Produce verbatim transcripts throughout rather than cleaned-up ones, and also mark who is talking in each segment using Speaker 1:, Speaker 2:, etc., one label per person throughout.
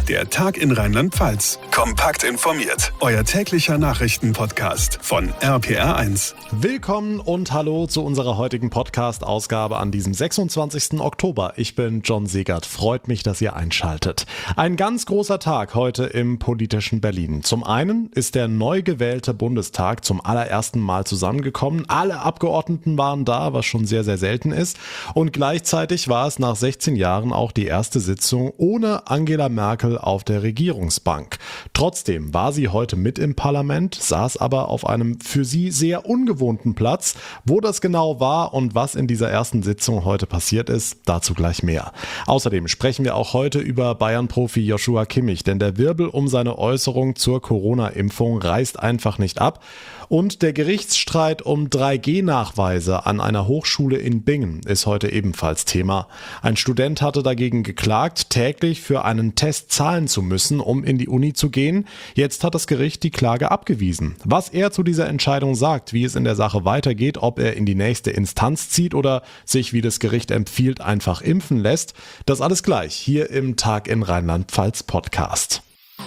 Speaker 1: Der Tag in Rheinland-Pfalz. Kompakt informiert. Euer täglicher Nachrichtenpodcast von R P R eins.
Speaker 2: Willkommen und hallo zu unserer heutigen Podcast-Ausgabe an diesem sechsundzwanzigsten Oktober. Ich bin John Segert. Freut mich, dass ihr einschaltet. Ein ganz großer Tag heute im politischen Berlin. Zum einen ist der neu gewählte Bundestag zum allerersten Mal zusammengekommen. Alle Abgeordneten waren da, was schon sehr, sehr selten ist. Und gleichzeitig war es nach sechzehn Jahren auch die erste Sitzung ohne Angela Merkel auf der Regierungsbank. Trotzdem war sie heute mit im Parlament, saß aber auf einem für sie sehr ungewohnten Platz. Wo das genau war und was in dieser ersten Sitzung heute passiert ist, dazu gleich mehr. Außerdem sprechen wir auch heute über Bayern-Profi Joshua Kimmich, denn der Wirbel um seine Äußerung zur Corona-Impfung reißt einfach nicht ab. Und der Gerichtsstreit um drei G Nachweise an einer Hochschule in Bingen ist heute ebenfalls Thema. Ein Student hatte dagegen geklagt, täglich für einen Test zahlen zu müssen, um in die Uni zu gehen. Jetzt hat das Gericht die Klage abgewiesen. Was er zu dieser Entscheidung sagt, wie es in der Sache weitergeht, ob er in die nächste Instanz zieht oder sich, wie das Gericht empfiehlt, einfach impfen lässt, das alles gleich hier im Tag in Rheinland-Pfalz Podcast.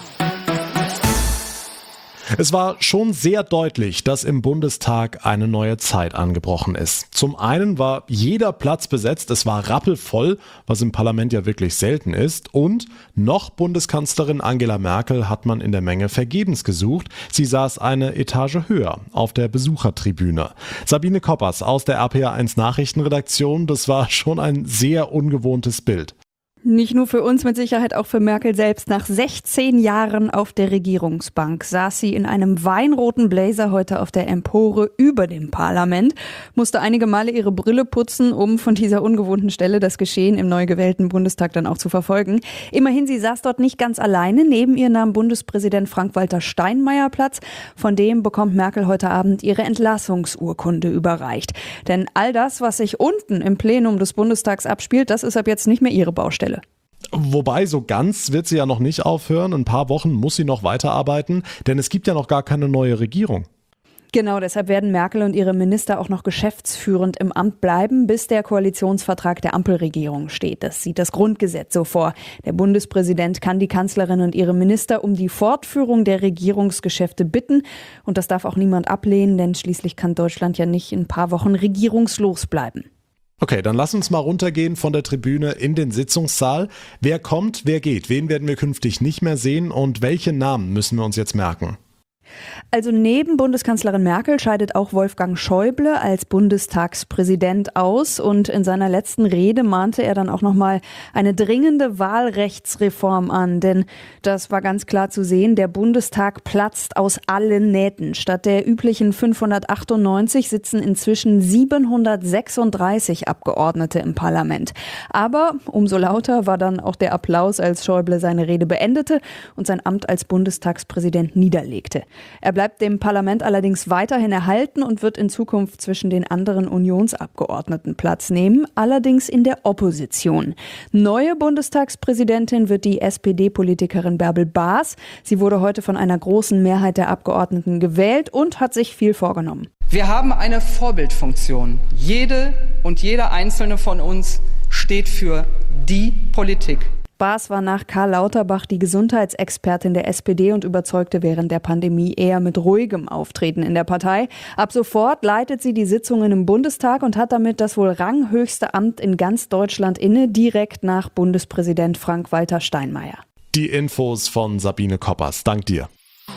Speaker 2: Es war schon sehr deutlich, dass im Bundestag eine neue Zeit angebrochen ist. Zum einen war jeder Platz besetzt, es war rappelvoll, was im Parlament ja wirklich selten ist. Und noch Bundeskanzlerin Angela Merkel hat man in der Menge vergebens gesucht. Sie saß eine Etage höher auf der Besuchertribüne. Sabine Koppers aus der R P R eins Nachrichtenredaktion, das war schon ein sehr ungewohntes Bild.
Speaker 3: Nicht nur für uns, mit Sicherheit auch für Merkel selbst. Nach sechzehn Jahren auf der Regierungsbank saß sie in einem weinroten Blazer heute auf der Empore über dem Parlament, musste einige Male ihre Brille putzen, um von dieser ungewohnten Stelle das Geschehen im neu gewählten Bundestag dann auch zu verfolgen. Immerhin, sie saß dort nicht ganz alleine. Neben ihr nahm Bundespräsident Frank-Walter Steinmeier Platz. Von dem bekommt Merkel heute Abend ihre Entlassungsurkunde überreicht. Denn all das, was sich unten im Plenum des Bundestags abspielt, das ist ab jetzt nicht mehr ihre Baustelle.
Speaker 2: Wobei, so ganz wird sie ja noch nicht aufhören. Ein paar Wochen muss sie noch weiterarbeiten, denn es gibt ja noch gar keine neue Regierung.
Speaker 3: Genau, deshalb werden Merkel und ihre Minister auch noch geschäftsführend im Amt bleiben, bis der Koalitionsvertrag der Ampelregierung steht. Das sieht das Grundgesetz so vor. Der Bundespräsident kann die Kanzlerin und ihre Minister um die Fortführung der Regierungsgeschäfte bitten. Und das darf auch niemand ablehnen, denn schließlich kann Deutschland ja nicht in ein paar Wochen regierungslos bleiben.
Speaker 2: Okay, dann lass uns mal runtergehen von der Tribüne in den Sitzungssaal. Wer kommt, wer geht? Wen werden wir künftig nicht mehr sehen und welche Namen müssen wir uns jetzt merken?
Speaker 3: Also neben Bundeskanzlerin Merkel scheidet auch Wolfgang Schäuble als Bundestagspräsident aus und in seiner letzten Rede mahnte er dann auch nochmal eine dringende Wahlrechtsreform an, denn das war ganz klar zu sehen, der Bundestag platzt aus allen Nähten. Statt der üblichen fünfhundertachtundneunzig sitzen inzwischen siebenhundertsechsunddreißig Abgeordnete im Parlament. Aber umso lauter war dann auch der Applaus, als Schäuble seine Rede beendete und sein Amt als Bundestagspräsident niederlegte. Er bleibt dem Parlament allerdings weiterhin erhalten und wird in Zukunft zwischen den anderen Unionsabgeordneten Platz nehmen, allerdings in der Opposition. Neue Bundestagspräsidentin wird die S P D-Politikerin Bärbel Baas. Sie wurde heute von einer großen Mehrheit der Abgeordneten gewählt und hat sich viel vorgenommen.
Speaker 4: Wir haben eine Vorbildfunktion. Jede und jeder einzelne von uns steht für die Politik.
Speaker 3: Baas war nach Karl Lauterbach die Gesundheitsexpertin der S P D und überzeugte während der Pandemie eher mit ruhigem Auftreten in der Partei. Ab sofort leitet sie die Sitzungen im Bundestag und hat damit das wohl ranghöchste Amt in ganz Deutschland inne, direkt nach Bundespräsident Frank-Walter Steinmeier.
Speaker 2: Die Infos von Sabine Koppers. Dank dir.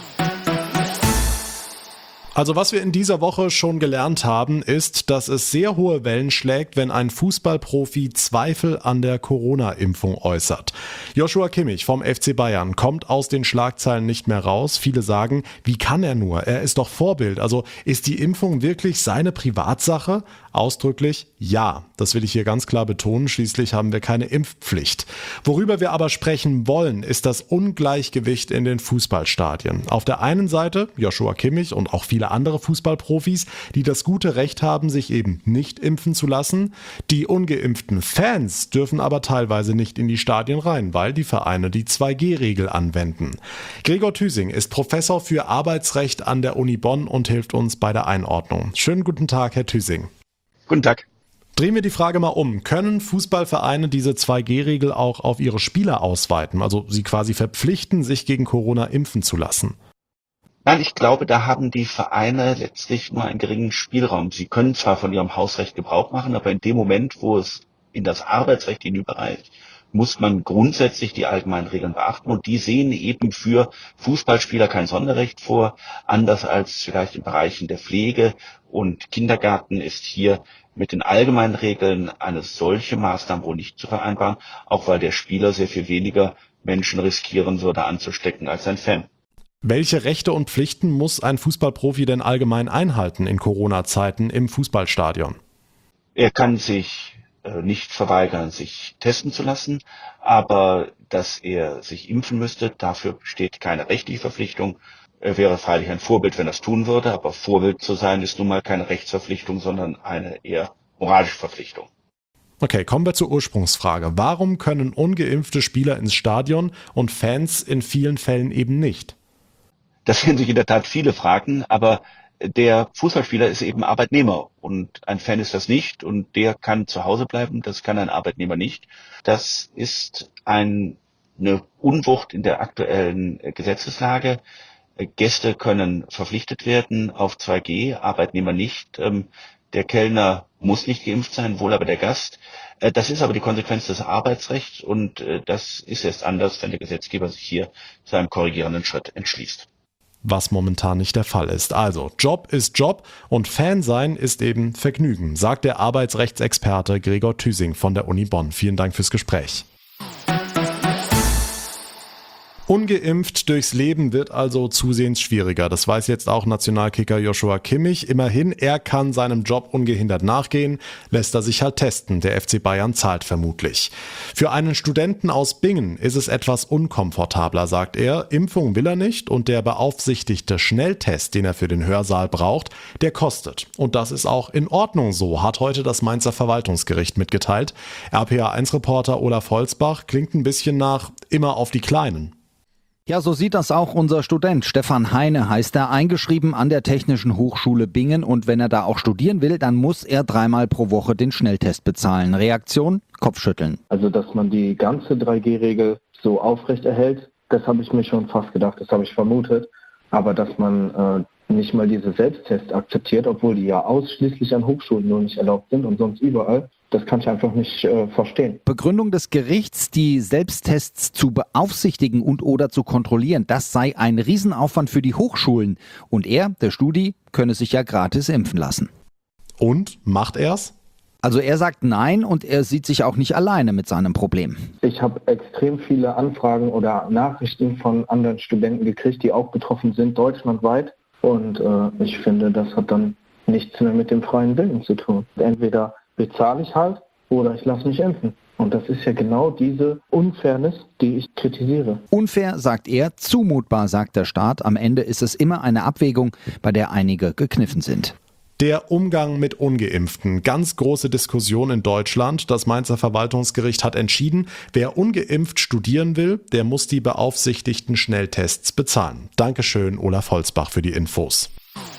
Speaker 2: Also was wir in dieser Woche schon gelernt haben, ist, dass es sehr hohe Wellen schlägt, wenn ein Fußballprofi Zweifel an der Corona-Impfung äußert. Joshua Kimmich vom F C Bayern kommt aus den Schlagzeilen nicht mehr raus. Viele sagen, wie kann er nur? Er ist doch Vorbild. Also ist die Impfung wirklich seine Privatsache? Ausdrücklich ja. Das will ich hier ganz klar betonen. Schließlich haben wir keine Impfpflicht. Worüber wir aber sprechen wollen, ist das Ungleichgewicht in den Fußballstadien. Auf der einen Seite Joshua Kimmich und auch viele andere Fußballprofis, die das gute Recht haben, sich eben nicht impfen zu lassen. Die ungeimpften Fans dürfen aber teilweise nicht in die Stadien rein, weil die Vereine die zwei G Regel anwenden. Gregor Thüsing ist Professor für Arbeitsrecht an der Uni Bonn und hilft uns bei der Einordnung. Schönen guten Tag, Herr Thüsing.
Speaker 5: Guten Tag.
Speaker 2: Drehen wir die Frage mal um. Können Fußballvereine diese zwei G Regel auch auf ihre Spieler ausweiten, also sie quasi verpflichten, sich gegen Corona impfen zu lassen?
Speaker 5: Nein, ich glaube, da haben die Vereine letztlich nur einen geringen Spielraum. Sie können zwar von ihrem Hausrecht Gebrauch machen, aber in dem Moment, wo es in das Arbeitsrecht hinüberreicht, muss man grundsätzlich die allgemeinen Regeln beachten. Und die sehen eben für Fußballspieler kein Sonderrecht vor. Anders als vielleicht in Bereichen der Pflege und Kindergarten ist hier mit den allgemeinen Regeln eine solche Maßnahme wohl nicht zu vereinbaren, auch weil der Spieler sehr viel weniger Menschen riskieren würde anzustecken als ein Fan.
Speaker 2: Welche Rechte und Pflichten muss ein Fußballprofi denn allgemein einhalten in Corona-Zeiten im Fußballstadion?
Speaker 5: Er kann sich äh, nicht verweigern, sich testen zu lassen, aber dass er sich impfen müsste, dafür besteht keine rechtliche Verpflichtung. Er wäre freilich ein Vorbild, wenn er es tun würde, aber Vorbild zu sein ist nun mal keine Rechtsverpflichtung, sondern eine eher moralische Verpflichtung.
Speaker 2: Okay, kommen wir zur Ursprungsfrage. Warum können ungeimpfte Spieler ins Stadion und Fans in vielen Fällen eben nicht?
Speaker 5: Das werden sich in der Tat viele fragen, aber der Fußballspieler ist eben Arbeitnehmer und ein Fan ist das nicht und der kann zu Hause bleiben, das kann ein Arbeitnehmer nicht. Das ist ein, eine Unwucht in der aktuellen Gesetzeslage. Gäste können verpflichtet werden auf zwei G, Arbeitnehmer nicht. Der Kellner muss nicht geimpft sein, wohl aber der Gast. Das ist aber die Konsequenz des Arbeitsrechts und das ist erst anders, wenn der Gesetzgeber sich hier zu einem korrigierenden Schritt entschließt.
Speaker 2: Was momentan nicht der Fall ist. Also, Job ist Job und Fan sein ist eben Vergnügen, sagt der Arbeitsrechtsexperte Gregor Thüsing von der Uni Bonn. Vielen Dank fürs Gespräch. Ungeimpft durchs Leben wird also zusehends schwieriger. Das weiß jetzt auch Nationalkicker Joshua Kimmich. Immerhin, er kann seinem Job ungehindert nachgehen, lässt er sich halt testen. Der F C Bayern zahlt vermutlich. Für einen Studenten aus Bingen ist es etwas unkomfortabler, sagt er. Impfung will er nicht und der beaufsichtigte Schnelltest, den er für den Hörsaal braucht, der kostet. Und das ist auch in Ordnung so, hat heute das Mainzer Verwaltungsgericht mitgeteilt. R P A eins Reporter Olaf Holzbach klingt ein bisschen nach immer auf die Kleinen.
Speaker 6: Ja, so sieht das auch unser Student. Stefan Heine heißt er, eingeschrieben an der Technischen Hochschule Bingen. Und wenn er da auch studieren will, dann muss er dreimal pro Woche den Schnelltest bezahlen. Reaktion? Kopfschütteln.
Speaker 7: Also, dass man die ganze drei G Regel so aufrecht erhält, das habe ich mir schon fast gedacht, das habe ich vermutet. Aber dass man äh, nicht mal diese Selbsttests akzeptiert, obwohl die ja ausschließlich an Hochschulen nur nicht erlaubt sind und sonst überall, das kann ich einfach nicht äh, verstehen.
Speaker 6: Begründung des Gerichts, die Selbsttests zu beaufsichtigen und oder zu kontrollieren, das sei ein Riesenaufwand für die Hochschulen. Und er, der Studi, könne sich ja gratis impfen lassen.
Speaker 2: Und? Macht er's?
Speaker 6: Also er sagt nein und er sieht sich auch nicht alleine mit seinem Problem.
Speaker 7: Ich habe extrem viele Anfragen oder Nachrichten von anderen Studenten gekriegt, die auch betroffen sind, deutschlandweit. Und äh, ich finde, das hat dann nichts mehr mit dem freien Willen zu tun. Entweder bezahle ich halt oder ich lasse mich impfen. Und das ist ja genau diese Unfairness, die ich kritisiere.
Speaker 6: Unfair, sagt er, zumutbar, sagt der Staat. Am Ende ist es immer eine Abwägung, bei der einige gekniffen sind.
Speaker 2: Der Umgang mit Ungeimpften. Ganz große Diskussion in Deutschland. Das Mainzer Verwaltungsgericht hat entschieden, wer ungeimpft studieren will, der muss die beaufsichtigten Schnelltests bezahlen. Dankeschön, Olaf Holzbach, für die Infos.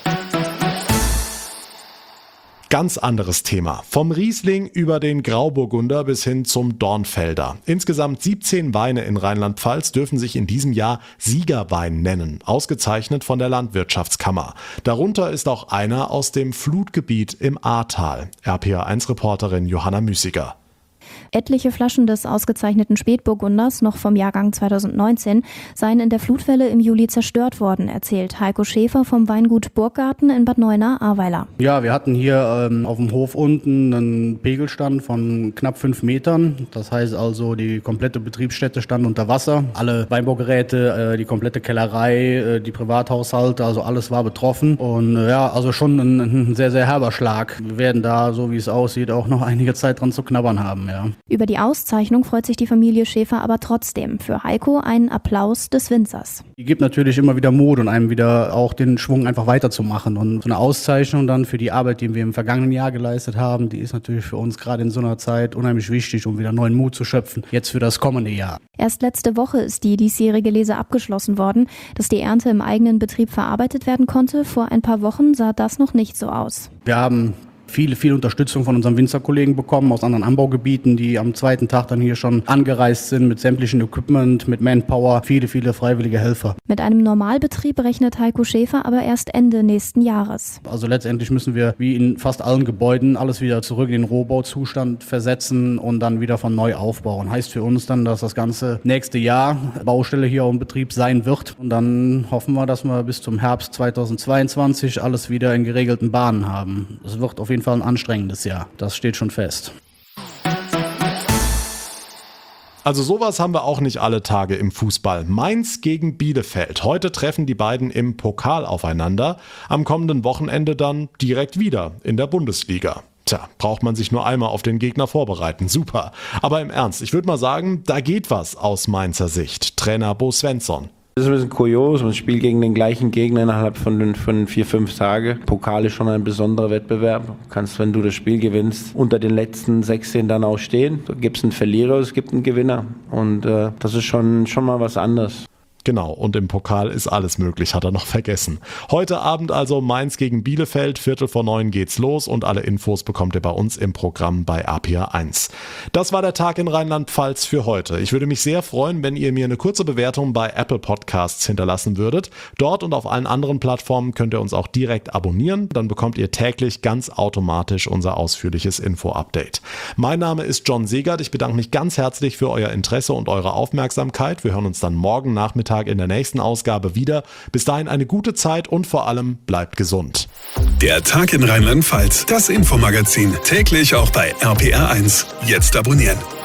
Speaker 2: Ganz anderes Thema. Vom Riesling über den Grauburgunder bis hin zum Dornfelder. Insgesamt siebzehn Weine in Rheinland-Pfalz dürfen sich in diesem Jahr Siegerwein nennen, ausgezeichnet von der Landwirtschaftskammer. Darunter ist auch einer aus dem Flutgebiet im Ahrtal. R P A eins Reporterin Johanna Müßiger.
Speaker 8: Etliche Flaschen des ausgezeichneten Spätburgunders, noch vom Jahrgang zweitausendneunzehn, seien in der Flutwelle im Juli zerstört worden, erzählt Heiko Schäfer vom Weingut Burggarten in Bad Neuenahr-Ahrweiler.
Speaker 9: Ja, wir hatten hier ähm, auf dem Hof unten einen Pegelstand von knapp fünf Metern. Das heißt also, die komplette Betriebsstätte stand unter Wasser. Alle Weinbaugeräte, äh, die komplette Kellerei, äh, die Privathaushalte, also alles war betroffen. Und äh, ja, also schon ein, ein sehr, sehr herber Schlag. Wir werden da, so wie es aussieht, auch noch einige Zeit dran zu knabbern haben, ja.
Speaker 8: Über die Auszeichnung freut sich die Familie Schäfer aber trotzdem. Für Heiko einen Applaus des Winzers.
Speaker 9: Die gibt natürlich immer wieder Mut und einem wieder auch den Schwung einfach weiterzumachen. Und so eine Auszeichnung dann für die Arbeit, die wir im vergangenen Jahr geleistet haben, die ist natürlich für uns gerade in so einer Zeit unheimlich wichtig, um wieder neuen Mut zu schöpfen, jetzt für das kommende Jahr.
Speaker 8: Erst letzte Woche ist die diesjährige Lese abgeschlossen worden. Dass die Ernte im eigenen Betrieb verarbeitet werden konnte, vor ein paar Wochen sah das noch nicht so aus.
Speaker 9: Wir haben Viele, viel Unterstützung von unseren Winzerkollegen bekommen aus anderen Anbaugebieten, die am zweiten Tag dann hier schon angereist sind mit sämtlichen Equipment, mit Manpower, viele, viele freiwillige Helfer.
Speaker 8: Mit einem Normalbetrieb rechnet Heiko Schäfer aber erst Ende nächsten Jahres.
Speaker 9: Also letztendlich müssen wir wie in fast allen Gebäuden alles wieder zurück in den Rohbauzustand versetzen und dann wieder von neu aufbauen. Heißt für uns dann, dass das ganze nächste Jahr Baustelle hier im Betrieb sein wird. Und dann hoffen wir, dass wir bis zum Herbst zweitausendzweiundzwanzig alles wieder in geregelten Bahnen haben. Es wird auf jeden Fall ein anstrengendes Jahr. Das steht schon fest.
Speaker 2: Also sowas haben wir auch nicht alle Tage im Fußball. Mainz gegen Bielefeld. Heute treffen die beiden im Pokal aufeinander. Am kommenden Wochenende dann direkt wieder in der Bundesliga. Tja, braucht man sich nur einmal auf den Gegner vorbereiten. Super. Aber im Ernst, ich würde mal sagen, da geht was aus Mainzer Sicht. Trainer Bo Svensson.
Speaker 10: Das ist ein bisschen kurios, man spielt gegen den gleichen Gegner innerhalb von, von vier, fünf Tagen. Pokal ist schon ein besonderer Wettbewerb. Du kannst, wenn du das Spiel gewinnst, unter den letzten sechzehn dann auch stehen. Da gibt es einen Verlierer, es gibt einen Gewinner. Und äh, das ist schon, schon mal was anderes.
Speaker 2: Genau, und im Pokal ist alles möglich, hat er noch vergessen. Heute Abend also Mainz gegen Bielefeld, Viertel vor neun geht's los und alle Infos bekommt ihr bei uns im Programm bei R P R eins. Das war der Tag in Rheinland-Pfalz für heute. Ich würde mich sehr freuen, wenn ihr mir eine kurze Bewertung bei Apple Podcasts hinterlassen würdet. Dort und auf allen anderen Plattformen könnt ihr uns auch direkt abonnieren, dann bekommt ihr täglich ganz automatisch unser ausführliches Info-Update. Mein Name ist John Segert, ich bedanke mich ganz herzlich für euer Interesse und eure Aufmerksamkeit. Wir hören uns dann morgen Nachmittag in der nächsten Ausgabe wieder. Bis dahin eine gute Zeit und vor allem bleibt gesund.
Speaker 1: Der Tag in Rheinland-Pfalz, das Infomagazin, täglich auch bei R P R eins. Jetzt abonnieren.